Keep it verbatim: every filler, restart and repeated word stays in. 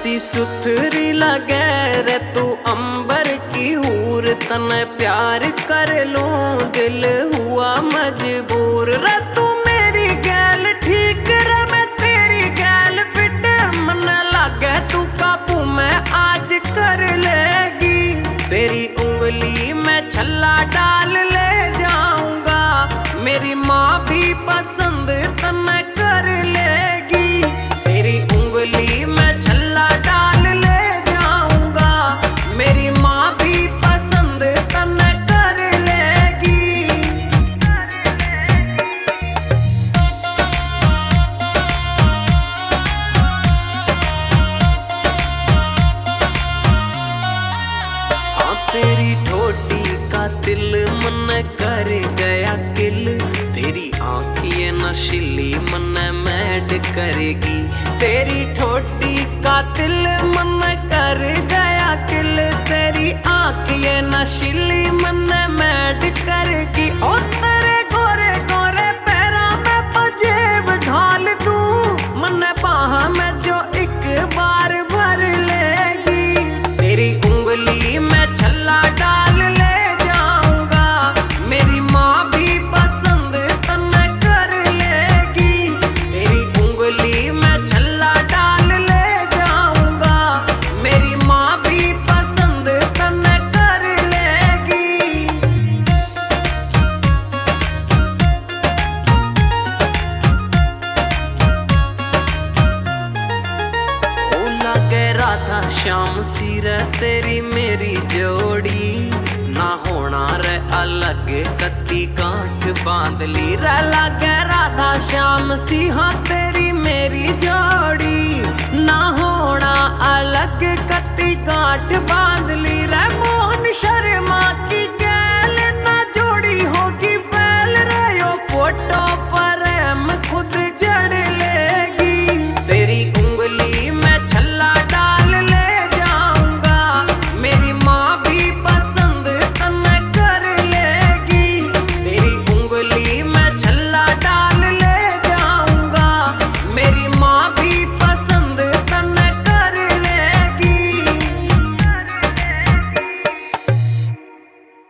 सी सुथरी लगे रे तू अंबर की हूर, तने प्यार कर लूं दिल हुआ मजबूर रे। तू मेरी गैल ठीक रे मैं तेरी गैल फिट, मन लागे तू काबू में आज कर लेगी। तेरी उंगली में छल्ला डाल ले जाऊंगा, मेरी माँ भी पसंद तने कर लेगी। तेरी उंगली में छल्ला डाल ले जाऊंगा, मेरी माँ भी पसंद तने कर लेगी। हाँ तेरी ठोटी का दिल मन कर गया किल, तेरी आँखें नशीली मन मैड करेगी। तेरी ठोटी का दिल मन कर गया किल, तेरी आँखें नशीली मन मैड करेगी। और तेरे गोरे गोरे पैरा में पजेब ढाल दूं, मन बाह में जो एक बार भर लेगी। तेरी उंगली में छल्ला डाल ले जाऊंगा, मेरी माँ भी पसंद तने कर लेगी। तेरी उंगली में छल्ला डाल ले जाऊंगा, मेरी माँ भी पसंद तने कर लेगी। ओ लगे राधा श्याम सी रे तेरी मेरी जोड़ी, ना होना रे अलग कत्ती गांठ बांध ली रे। लगे राधा श्याम सी हाँ तेरी मेरी जोड़ी, ना होना अलग कत्ती गांठ बांध ली रे। मोहन शर्मा की